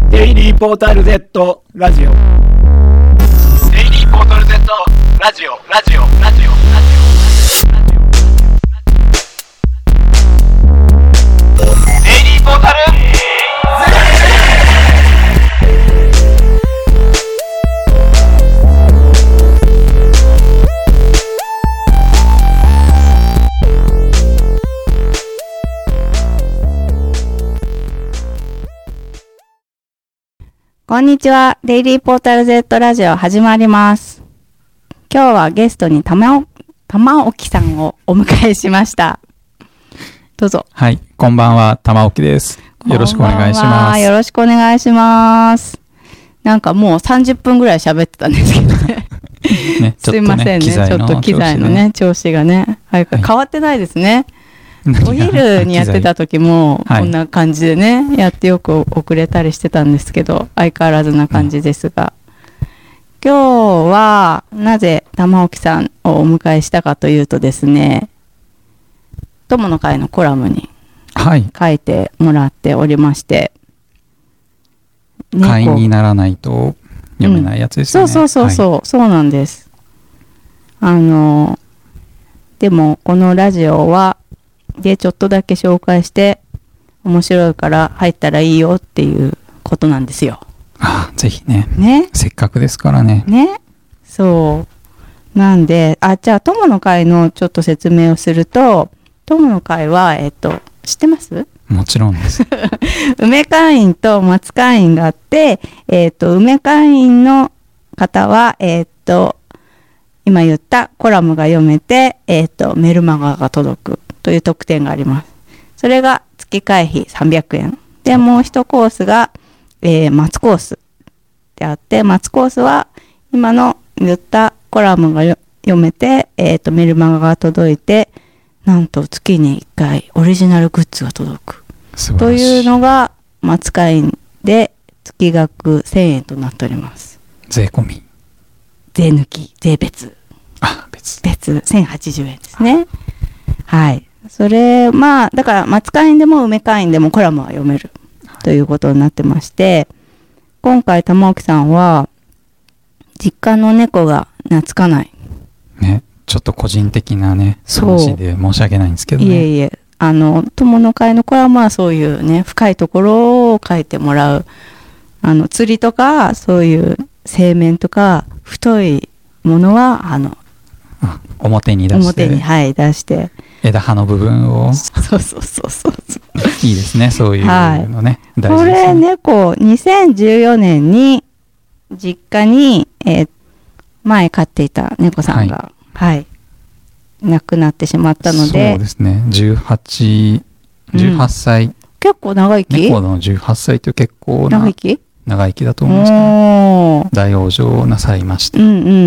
デイリーポータル Z ラジオ。デイリーポータル Z ラジオ。デイリーポータル Z。 こんにちは。デイリーポータル Z ラジオ始まります。今日はゲストに玉置さんをお迎えしました。どうぞ。 はい、こんばんは、玉置です。よろしくお願いします。 よろしくお願いします。なんかもう30分ぐらい喋ってたんですけどね。 ねすいませんね。ちょっと機材のね、調子がね、変わってないですね。お昼にやってた時もこんな感じでね、やってよく遅れたりしてたんですけど、相変わらずな感じですが、今日はなぜ玉置さんをお迎えしたかというとですね、友の会のコラムに書いてもらっておりまして、 会員にならないと読めないやつですよね。 そうなんです。でもこのラジオはでちょっとだけ紹介して面白いから入ったらいいよっていうことなんですよ。 ぜひね。せっかくですからね。 そうなんで、じゃあ友の会のちょっと説明をすると、友の会は知ってます？ もちろんです。 梅会員と松会員があって、梅会員の方は今言ったコラムが読めてメルマガが届くという特典があります。それが月会費300円で、もう一コースが、松コースであって、松コースは今の言ったコラムが読めて、メルマガが届いて、なんと月に1回オリジナルグッズが届くというのが松会員で月額1000円となっております。 税込み、 税抜き、税別、別1080円ですね。はい。それだから松会員でも梅会員でもコラムは読めるということになってまして、今回玉置さんは実家の猫が懐かないね、ちょっと個人的なね話で申し訳ないんですけどね。 いえ友の会のコラムはそういうね深いところを書いてもらう、釣りとかそういう製麺とか太いものは表に出して枝葉の部分をそういいですね、そういうのね、大事ですね。 これ猫2014年に実家に、前飼っていた猫さんが亡くなってしまったので、 そうですね、18歳、 結構長生き、 猫の18歳って結構な長生きだと思うんですけど、大往生なさいまして、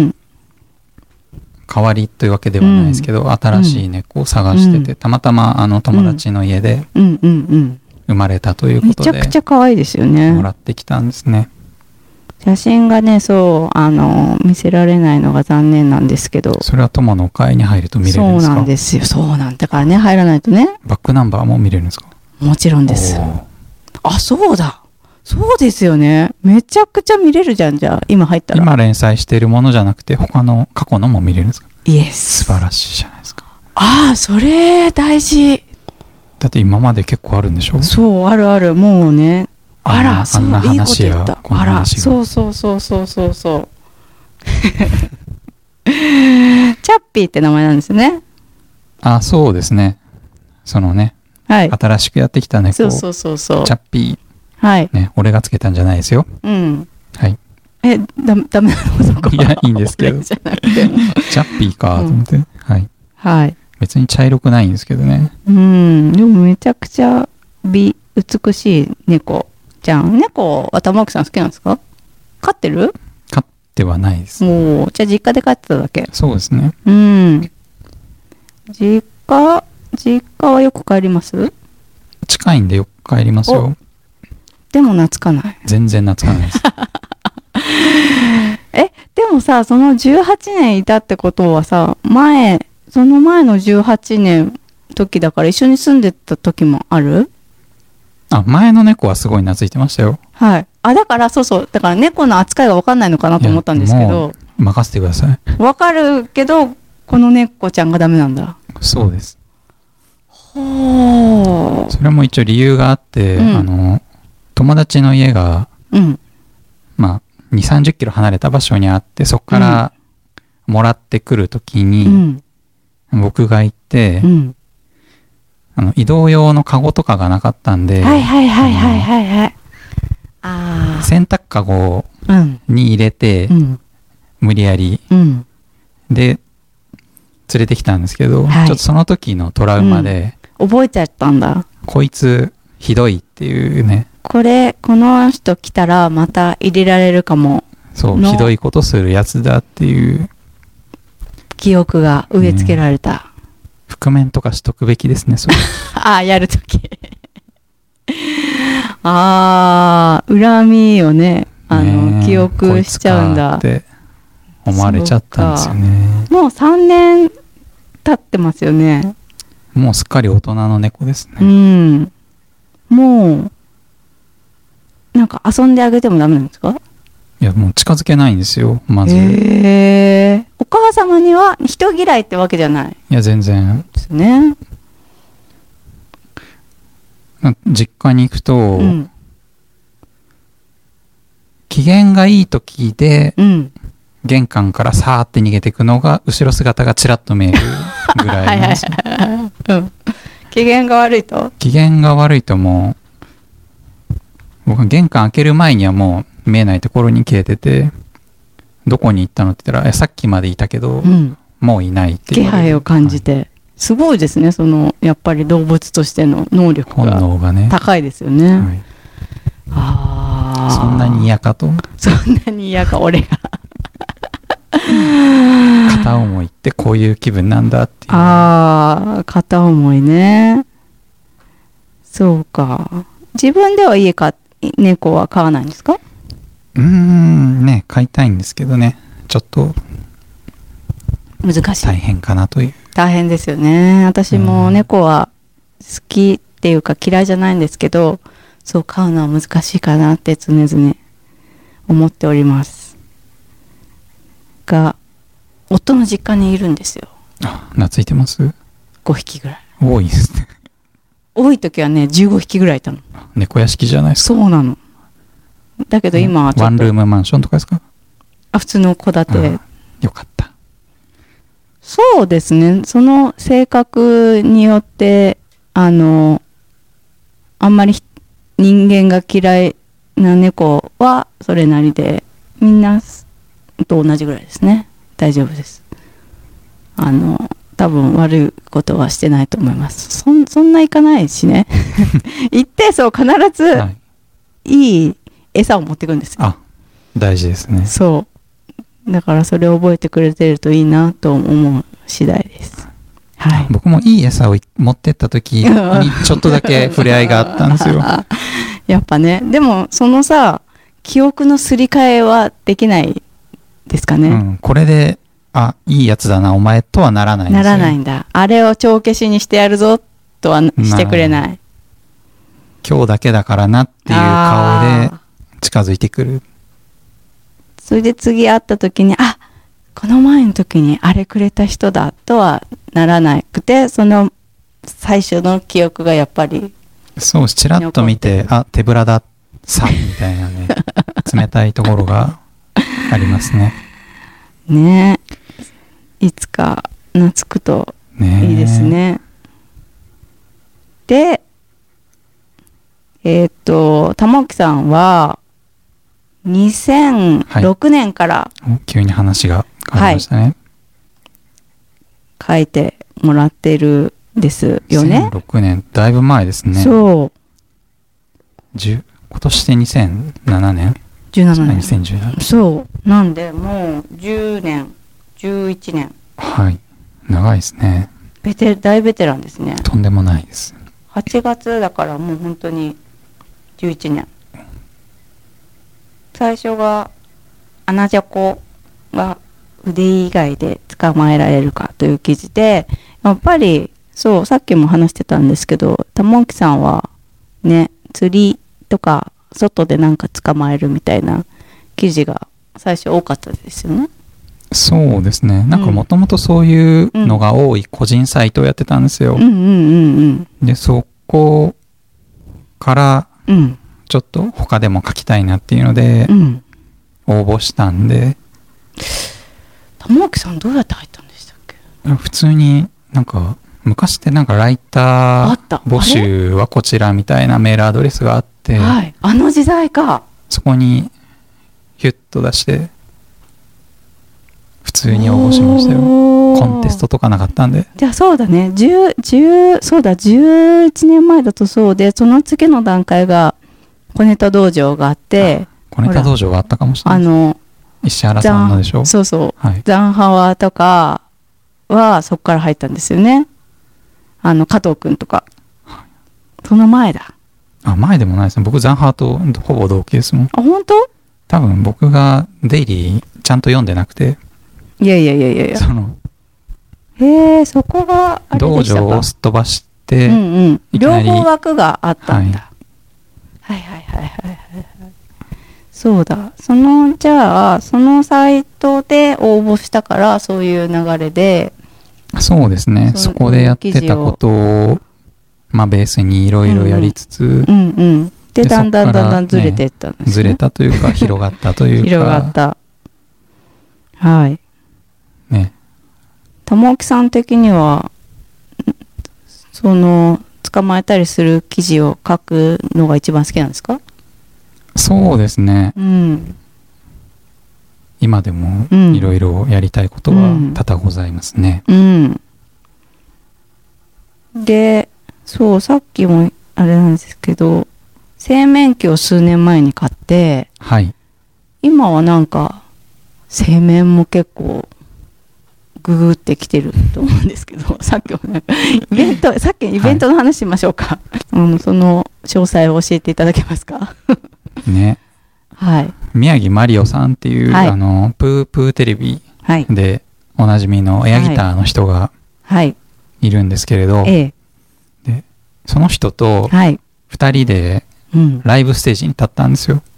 代わりというわけではないですけど、新しい猫を探してて、たまたま友達の家で生まれたということで、 めちゃくちゃ可愛いですよね。 もらってきたんですね。 写真がね、見せられないのが残念なんですけど、 それは友の会に入ると見れるんですか？ そうなんですよ。そうなんだからね、入らないとね。 バックナンバーも見れるんですか？ もちろんです。そうだ。そうですよね。めちゃくちゃ見れるじゃん、じゃあ今入ったら。 今連載しているものじゃなくて他の過去のも見れるんですか？ イエス。 素晴らしいじゃないですか。 それ大事。 だって今まで結構あるんでしょ？ そう、あるもうね。 あんな話やこんな話が。 そう。チャッピーって名前なんですね。 そうですね。そのね、新しくやってきた猫、チャッピー、ね、俺がつけたんじゃないですよ。はい。 ダメなの？そこは。 いや、いいんですけど。チャッピーかと思って、はい。別に茶色くないんですけどね。 でもめちゃくちゃ美しい猫ちゃん。猫は玉置さん好きなんですか？飼ってる？ 飼ってはないです。 じゃあ実家で飼ってただけ？ そうですね。 実家はよく帰ります？ 近いんでよく帰りますよ。 でも懐かない。 全然懐かないです。 でもさ、その18年いたってことはさ、その前の18年時だから一緒に住んでた時もある？ 前の猫はすごい懐いてましたよ。 だからそうそう。だから猫の扱いが分かんないのかなと思ったんですけど。 任せてください。 分かるけど、この猫ちゃんがダメなんだ。 そうです。 ほー。 それも一応理由があって、友達の家が、まあ、2、30キロ離れた場所にあって、そこからもらってくるときに、僕が行って、移動用のカゴとかがなかったんで、洗濯カゴに入れて、無理やり、で、連れてきたんですけど、ちょっとその時のトラウマで、 覚えちゃったんだ。 こいつひどいっていうね。 この人来たらまた入れられるかも。 そう、ひどいことするやつだっていう記憶が植え付けられた。 覆面とかしとくべきですね、それ。 やるとき。恨みをね、記憶しちゃうんだ。 って思われちゃったんですよね。 もう3年経ってますよね。 もうすっかり大人の猫ですね。 もう、なんか遊んであげてもダメなんですか？ いや、もう近づけないんですよ、まず。 お母様には人嫌いってわけじゃない？ いや、全然。 ですね。 実家に行くと、機嫌がいい時で、玄関からさーって逃げていくのが、後ろ姿がちらっと見えるぐらいなんですよ。 機嫌が悪いと？ 機嫌が悪いともう、僕は玄関開ける前にはもう見えないところに消えてて、どこに行ったのって言ったら、さっきまでいたけど、もういないって気配を感じて。すごいですね、やっぱり動物としての能力が高いですよね。 そんなに嫌かと。 そんなに嫌か、俺が。 片思いってこういう気分なんだっていう。 片思いね。そうか。自分では猫は飼わないんですか？ ね、飼いたいんですけどね。ちょっと難しい。 大変かなという。 大変ですよね。私も猫は好きっていうか嫌いじゃないんですけど、そう飼うのは難しいかなって常々思っております。が、夫の実家にいるんですよ。 懐いてます？ 5 匹ぐらい。 多いですね。 多い時はね、15匹ぐらいいたの。 猫屋敷じゃないですか。 そうなの。だけど今はちょっと、 ワンルームマンションとかですか？ 普通の戸建て。 よかった。 そうですね。その性格によって、あんまり人間が嫌いな猫はそれなりで、みんなと同じぐらいですね。大丈夫です。多分悪いことはしてないと思います。そんな行かないしね。行ってそう必ずいい餌を持ってくるんですよ。 大事ですね。 そう。だからそれを覚えてくれてるといいなと思う次第です。はい。 僕もいい餌を持ってった時にちょっとだけ触れ合いがあったんですよ。 やっぱね。でも記憶のすり替えはできないですかね。 これでいいやつだなお前とはならないんですよ。 ならないんだ。あれを帳消しにしてやるぞとはしてくれない。 今日だけだからなっていう顔で近づいてくる。 それで次会った時にこの前の時にあれくれた人だとはならなくて、その最初の記憶がやっぱりそう、ちらっと見て手ぶらださみたいなね冷たいところがありますね。 ねえ、いつか懐くといいですね。で玉置さんは2006年から、 急に話が変わりましたね。 書いてもらってるんですよね。 2006年、だいぶ前ですね。 そう。 今年で2007年 ?17 年。 2017年。 そう。なんで、もう10年、11年。 はい。長いですね。 大ベテランですね。 とんでもないです。 8月だからもう本当に11年。最初がアナジャコが腕以外で捕まえられるかという記事で、やっぱりそうさっきも話してたんですけど、玉置さんはね釣りとか外でなんか捕まえるみたいな記事が最初多かったですよね。 そうですね。なんかもともとそういうのが多い個人サイトをやってたんですよ。で、そこからちょっと他でも書きたいなっていうので応募したんで。 玉置さんどうやって入ったんでしたっけ？ 普通になんか昔ってなんかライター募集はこちらみたいなメールアドレスがあって、 はい、あの時代か。 そこにヒュッと出して普通に応募しましたよ。コンテストとかなかったんで。 じゃあそうだね、そうだ、11年前だとそうで、その次の段階が小ネタ道場があって、 小ネタ道場があったかもしれない。石原さんのでしょ。 そうそう、 はい、 ザンハワーとかはそこから入ったんですよね。加藤くんとか、はい、その前だ。 前でもないですね。僕ザンハワーとほぼ同期ですもん。 本当？ 多分僕がデイリーちゃんと読んでなくて。 いやそこがあれでしたか。 道場をすっ飛ばして、 両方枠があったんだ。はい。そうだ。じゃあそのサイトで応募したからそういう流れで。 そうですね。そこでやってたことをベースにいろいろやりつつ、 でだんだんずれていったんですね。 ずれたというか広がったというか。 広がった。はい。ね。玉置さん的には捕まえたりする記事を書くのが一番好きなんですか？ そうですね。今でもいろいろやりたいことは多々ございますね。 で、そうさっきもあれなんですけど、製麺機を数年前に買って、 はい、 今はなんか製麺も結構ググってきてると思うんですけど、さっきイベントの話しましょうか。その詳細を教えていただけますか？ ね。はい。宮城マリオさんっていう、はい、プープーテレビでおなじみのエアギターの人がいるんですけれど、でその人と2人でライブステージに立ったんですよ。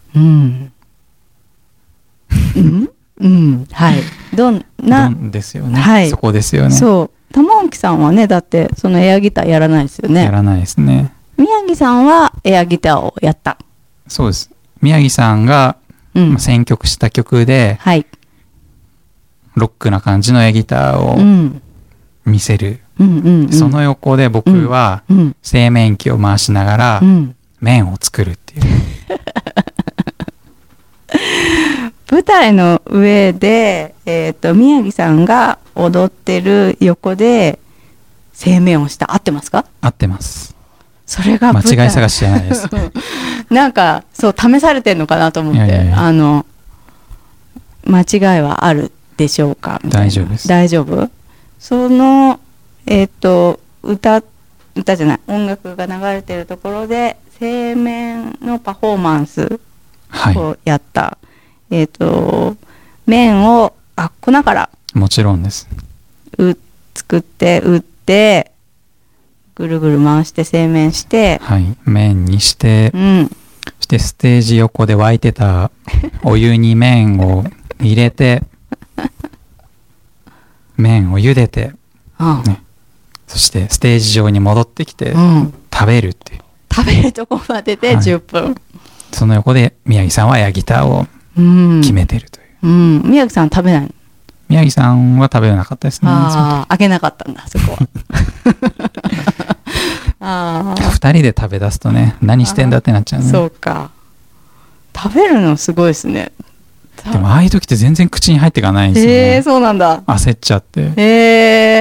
はい。どんですよね。 はい。 そこですよね。 そう。玉置さんはね、だってそのエアギターやらないですよね。 やらないですね。 宮城さんはエアギターをやった。 そうです。宮城さんが選曲した曲で、ロックな感じのエアギターを見せる。その横で僕は製麺機を回しながら麺を作るっていう。 舞台の上で、宮城さんが踊ってる横で製麺をした。合ってますか？ 合ってます。 それが間違い探しじゃないです。 なんかそう試されてんのかなと思って、間違いはあるでしょうかみたいな。 大丈夫です。 大丈夫？その歌じゃない音楽が流れてるところで製麺のパフォーマンスをやった。麺を粉からもちろんです作って打ってぐるぐる回して製麺して、 麺にして、そしてステージ横で沸いてたお湯に麺を入れて麺を茹でて、そしてステージ上に戻ってきて、食べるっていう食べるとこまでで10分、 その横で宮城さんはエアギターを決めてるという、 宮城さん食べないの？ 宮城さんは食べなかったですね。 開けなかったんだそこは。 2人で食べ出すとね、何してんだってなっちゃうね。 そうか。食べるのすごいですね。 でもああいう時って全然口に入っていかないんですよね。 そうなんだ。 焦っちゃって。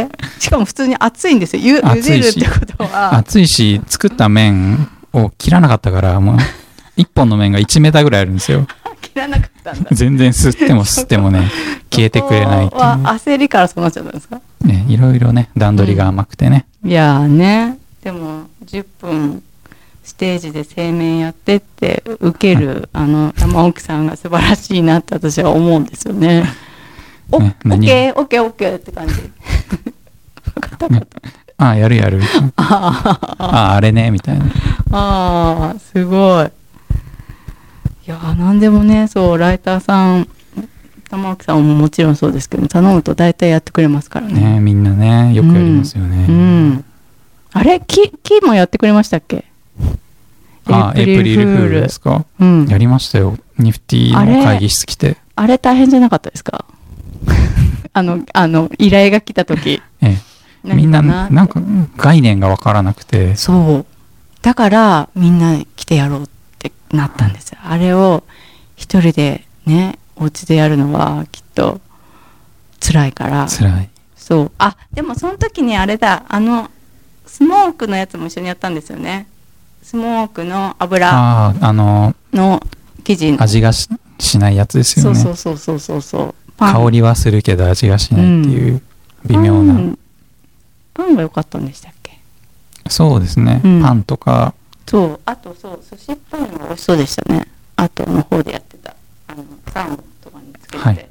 しかも普通に熱いんですよ。茹でるってことは。 熱いし、作った麺を切らなかったから、もう1本の麺が1メーターぐらいあるんですよ。 切らなかったんだ。 全然吸っても吸ってもね、消えてくれないっていう、ね。 焦りからそうなっちゃったんですか？ ね、いろいろね、段取りが甘くてね。 いやーね、でも10分ステージで製麺やってって受ける玉置さんが素晴らしいなって私は思うんですよね。オッケーって感じ。 やる。あれねみたいな。 すごい。 やー、なんでもね、そう、ライターさん、玉置さんももちろんそうですけど、頼むと大体やってくれますからね。 ね、みんなね、よくやりますよね。 うん。あれ、木もやってくれましたっけ？ エイプリルフールですか？うん。やりましたよ。ニフティの会議室来て。 あれ大変じゃなかったですか？依頼が来た時。 みんな、なんか概念がわからなくて。 そう。だから、みんな来てやろうってなったんですよ。あれを一人でね、お家でやるのはきっと辛いから。 辛い。 そう。あ、でもその時にあれだ、スモークのやつも一緒にやったんですよね。スモークの油の生地。 味がしないやつですよね。 そう。 香りはするけど味がしないっていう微妙な。 パンが良かったんでしたっけ？ そうですね。パンとか。 そう。あとそう、寿司パンが美味しそうでしたね。あとの方でやってた。サーモンとかにつけてたやつ。はい、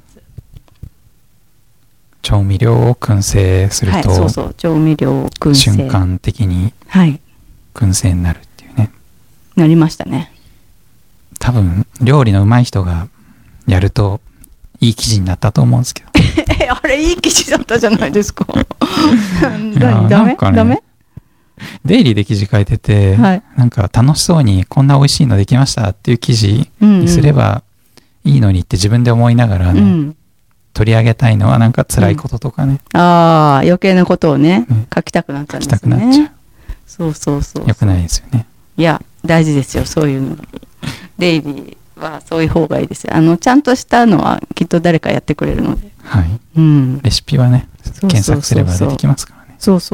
調味料を燻製すると、 はい、そう調味料を燻製瞬間的に燻製になるっていうね、 なりましたね。 多分料理の上手い人がやるといい生地になったと思うんですけどあれいい生地だったじゃないですかダメデイリーで記事書いてて、はい、なんか楽しそうにこんな美味しいのできましたっていう記事にすればいいのにって自分で思いながらね、取り上げたいのはなんか辛いこととかね、 ああ余計なことをね、書きたくなっちゃうんですね。書きたくなっちゃう。そうよくないですよね。 いや大事ですよ、そういうの。デイリーはそういう方がいいですよ。ちゃんとしたのはきっと誰かやってくれるので、 はい、レシピはね検索すれば出てきますからね。 そう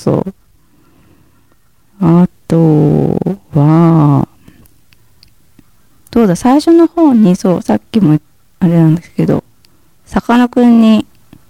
あとはどうだ、最初の方にそうさっきもあれなんですけど、さかなクンに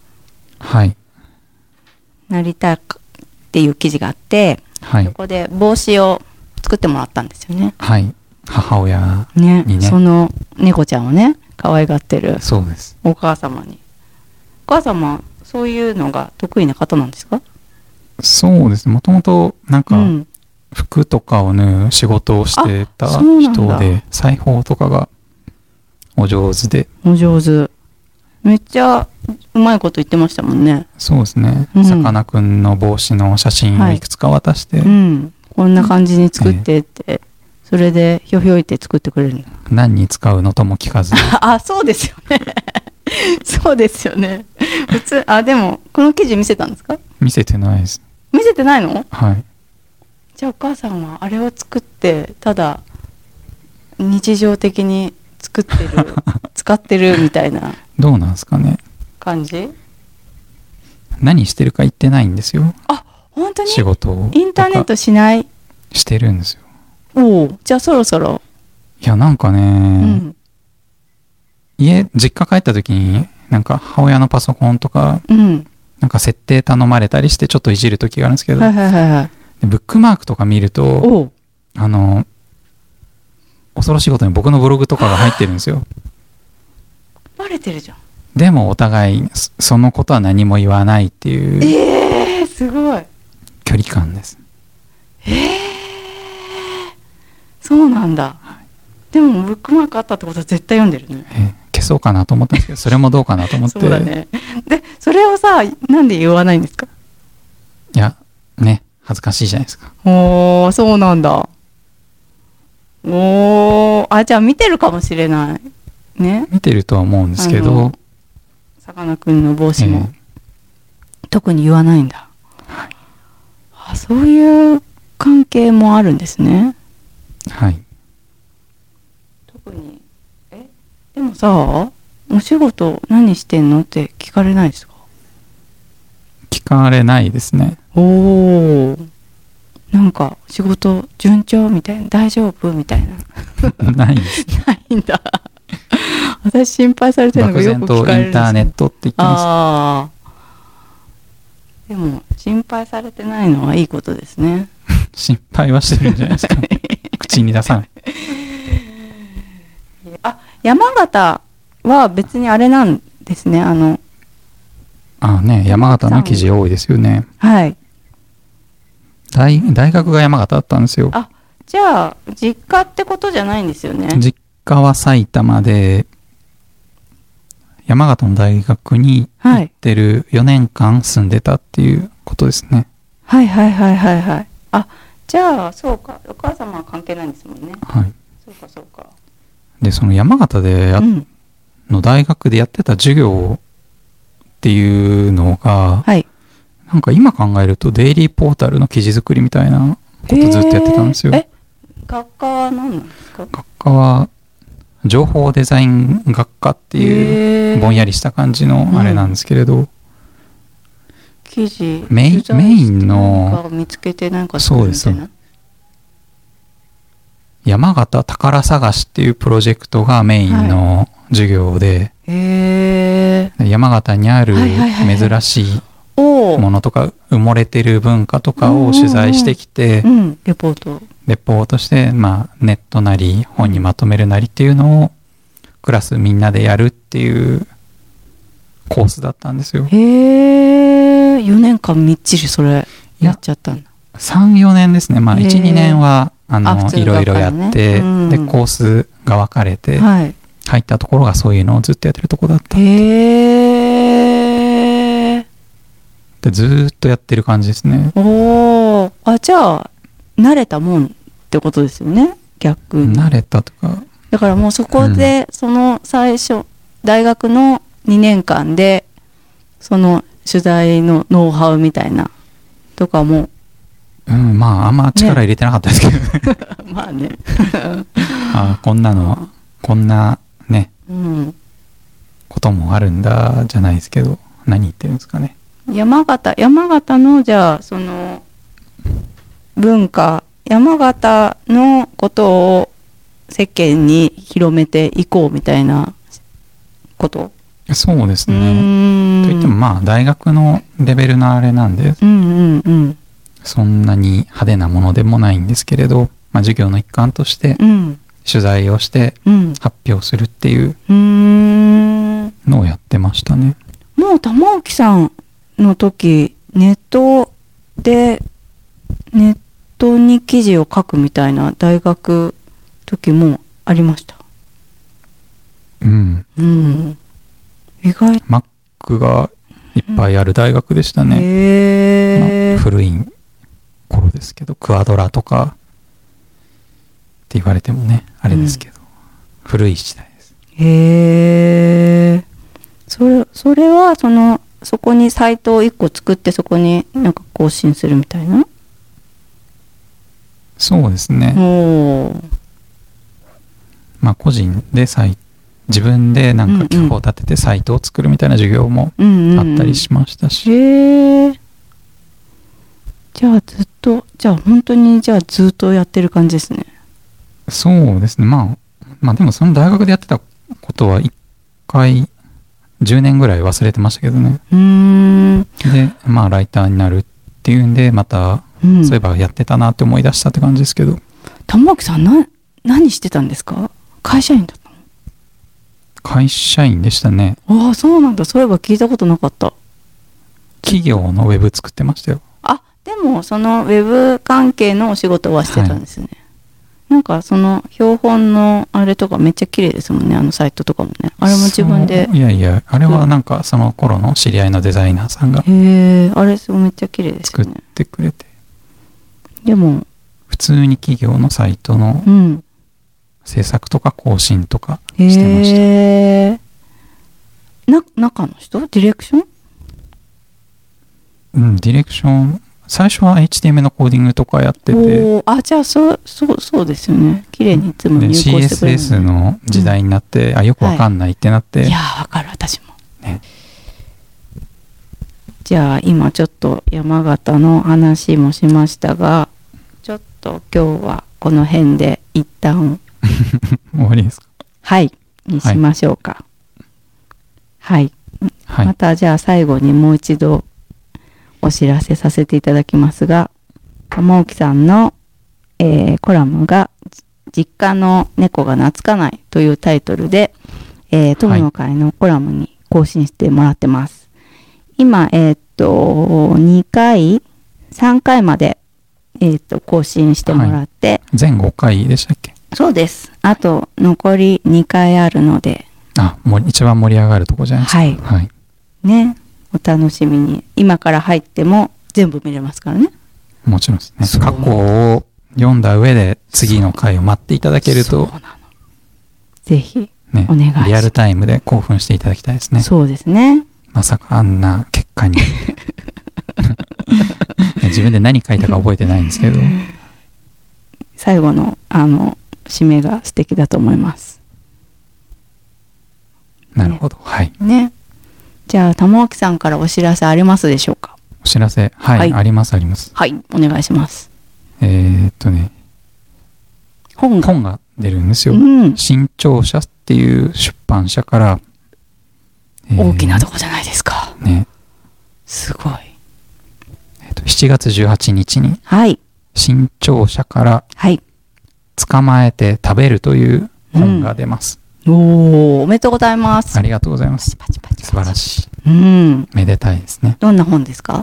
なりたいっていう記事があって、はい、そこで帽子を作ってもらったんですよね。 はい、母親にね、 その猫ちゃんをね可愛がってるそうですお母様に。お母様そういうのが得意な方なんですか？ そうですね、もともとなんか、服とかを縫う仕事をしてた人で、裁縫とかがお上手で。お上手。めっちゃうまいこと言ってましたもんね。 そうですね。さかなクンの帽子の写真をいくつか渡して、 こんな感じに作ってって、それでひょひょいって作ってくれるんだ。 何に使うのとも聞かず。 そうですよね。そうですよね。普通、でもこの記事見せたんですか？ 見せてないです。 見せてないの？ はい。 じゃあお母さんはあれを作ってただ日常的に作ってる使ってるみたいなどうなんですかね感じ？ 何してるか言ってないんですよ。 本当に？ 仕事をインターネットしない？ してるんですよ。 じゃあそろそろ。 いやなんかね、実家帰った時になんか母親のパソコンとか、なんか設定頼まれたりしてちょっといじる時があるんですけど、ブックマークとか見ると恐ろしいことに僕のブログとかが入ってるんですよ。 バレてるじゃん。 でもお互いそのことは何も言わないっていうすごい距離感です。 そうなんだ、でもブックマークあったってことは絶対読んでるね。 消そうかなと思ったんですけど、それもどうかなと思って。 そうだね。でそれをさなんで言わないんですか？ いやね、恥ずかしいじゃないですか。 そうなんだ。じゃあ見てるかもしれないね。 見てるとは思うんですけど、 さかなクンの帽子も、特に言わないんだ。そういう関係もあるんですね。 はい。 特にでもさ、お仕事何してんのって聞かれないですか？ 聞かれないですね。 なんか仕事順調みたいな、大丈夫みたいな。 ないです、ね、 ないんだ。私心配されてるのがよく聞かれるんです。 漠然とインターネットって言ってます。でも心配されてないのはいいことですね。 心配はしてるんじゃないですか。口に出さない。 山形は別にあれなんですね。 山形の記事多いですよね。 はい。大学が山形だったんですよ。 じゃあ実家ってことじゃないんですよね。 実川埼玉で山形の大学に行ってる4年間住んでたっていうことですね。 はいはいはいはいはい。あ、じゃあそうか、お母様は関係ないんですもんね。 はい。 そうかそうか。 でその山形での大学でやってた授業っていうのが、 はい、 なんか今考えるとデイリーポータルの記事作りみたいなことずっとやってたんですよ。 学科は何なんですか？ 学科は情報デザイン学科っていうぼんやりした感じのあれなんですけれど、 記事メインの見つけてなんか作るみたいな。 山形宝探しっていうプロジェクトがメインの授業で、山形にある珍しいものとか埋もれてる文化とかを取材してきて、 レポートして、まあ、ネットなり本にまとめるなりっていうのをクラスみんなでやるっていうコースだったんですよ。 4年間みっちりそれやっちゃったんだ。 3、4年ですね。まあ、1、2年はいろいろやって、でコースが分かれて、入ったところがそういうのをずっとやってるとこだった。でずっとやってる感じですね。 じゃあ慣れたもんってことですよね、逆に。 慣れたとか。 だからもうそこで、その最初大学の2年間でその取材のノウハウみたいなとかも、 まああんま力入れてなかったですけどね。 まあね。 こんなね、こともあるんだじゃないですけど、何言ってるんですかね。 山形のじゃあその文化、山形のことを世間に広めていこうみたいなこと？ そうですね。といってもまあ大学のレベルのあれなんで、そんなに派手なものでもないんですけれど、まあ、授業の一環として取材をして発表するっていうのをやってましたね。 もう玉置さんの時ネットに記事を書くみたいな大学時もありました。意外。 Mac がいっぱいある大学でしたね。古い頃ですけど、クアドラとかって言われてもねあれですけど、古い時代です。 それはそこにサイトを1個作ってそこになんか更新するみたいな。 そうですね。まあ個人で自分でなんか企画を立ててサイトを作るみたいな授業もあったりしましたし。 じゃあ本当にずっとやってる感じですね。 そうですね。まあでもその大学でやってたことは一回10年ぐらい忘れてましたけどね。でまあライターになるっていうんでまた、そういえばやってたなって思い出したって感じですけど。 玉置さん何してたんですか？会社員だったの？ 会社員でしたね。 そうなんだ。そういえば聞いたことなかった。 企業のウェブ作ってましたよ。 でもそのウェブ関係のお仕事はしてたんですね。なんかその標本のあれとかめっちゃ綺麗ですもんね、あのサイトとかもね。あれも自分で。 いやあれはなんかその頃の知り合いのデザイナーさんがあれすごいめっちゃ綺麗ですよね。 作ってくれて。 でも普通に企業のサイトの制作とか更新とかしてました。 中の人？ディレクション？ ディレクション。最初は HTML のコーディングとかやってて。 じゃあそうですよね。綺麗にいつも入稿してくれる、ね。 CSS の時代になって、よくわかんないってなって。 いやわかる、私も。ね。じゃあ今ちょっと山形の話もしましたが、ちょっと今日はこの辺で一旦終わりですか？ はいにしましょうか。はい。またじゃあ最後にもう一度お知らせさせていただきますが、玉置さんの、コラムが実家の猫が懐かないというタイトルで、友の会のコラムに更新してもらってます。今、2回、3回まで、更新してもらって、 全5回でしたっけ？ そうです。あと残り2回あるので。 もう一番盛り上がるとこじゃないですか。 はい。 はい。 ね、お楽しみに。今から入っても全部見れますからね。 もちろんですね。過去を読んだ上で次の回を待っていただけると。そうなの。 ぜひ、 ね、 お願いします。 リアルタイムで興奮していただきたいですね。 そうですね。 まさかあんな結果に。自分で何書いたか覚えてないんですけど。 最後の、締めが素敵だと思います。 なるほど。はい。 ね。じゃあ、玉置さんからお知らせありますでしょうか？ お知らせ、はい、あります、あります。 はい、お願いします。 本が出るんですよ。新潮社っていう出版社から。 大きなとこじゃないですか。 ね。 すごい。 7月18日に、 はい。 新潮社から、 はい。 捕まえて食べるという本が出ます。 おめでとうございます。 ありがとうございます。 パチパチパチ素晴らしい。 めでたいですね。 どんな本ですか？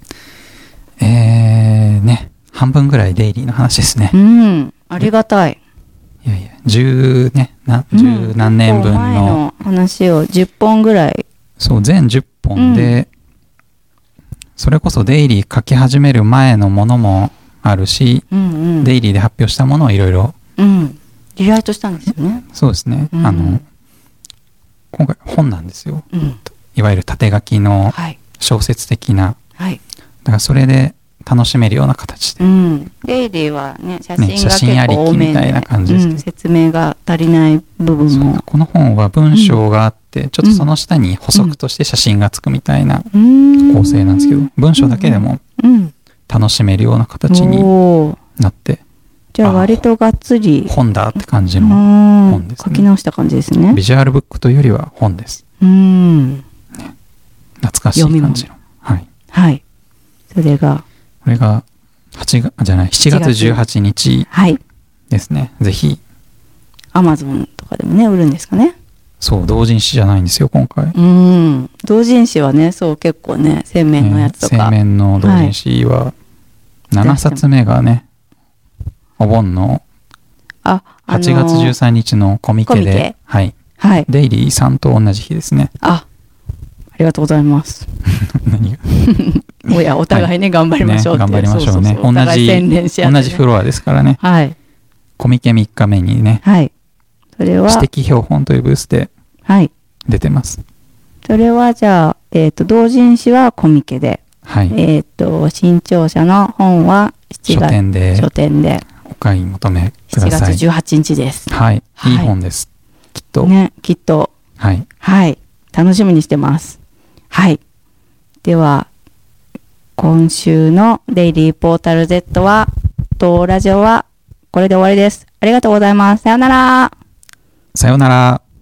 ね、半分ぐらいデイリーの話ですね。 ありがたい。 いやいや、十何年分の話を10本ぐらい。 そう、全10本で、それこそデイリー書き始める前のものもあるし、デイリーで発表したものをいろいろ。 リライトしたんですよね。 そうですね。今回本なんですよ。いわゆる縦書きの小説的な。だからそれで楽しめるような形で。 デイリーはね、写真が結構多めで、 みたいな感じですけど、 説明が足りない部分も。 この本は文章があって、ちょっとその下に補足として写真がつくみたいな構成なんですけど、文章だけでも楽しめるような形になって。 じゃあ割とがっつり本だって感じの本ですね。 書き直した感じですね。 ビジュアルブックというよりは本です。懐かしい感じの。はい。 はい。それが 7月18日ですね。ぜひ。 Amazon とかでもね、売るんですかね。 そう、同人誌じゃないんですよ、今回。 同人誌はね、そう結構ね、洗面のやつとか。 洗面の同人誌は、7冊目がね、お盆の8月13日のコミケで、はい。デイリーさんと同じ日ですね。 ありがとうございます。 何がお互いね、頑張りましょうって。 頑張りましょうね。同じフロアですからね。 はい。 コミケ3日目にね、 はい。それは知的標本というブースで出てます。 それはじゃあ、同人誌はコミケで、 はい。 新潮社の本は書店でお買い求めください。 7月18日です。 はい。いい本です。きっと。 ね、きっと。 はい。 はい。楽しみにしてます。はい。では、今週のデイリーポータル Z は、ラジオはこれで終わりです。ありがとうございます。さようなら。 さようなら。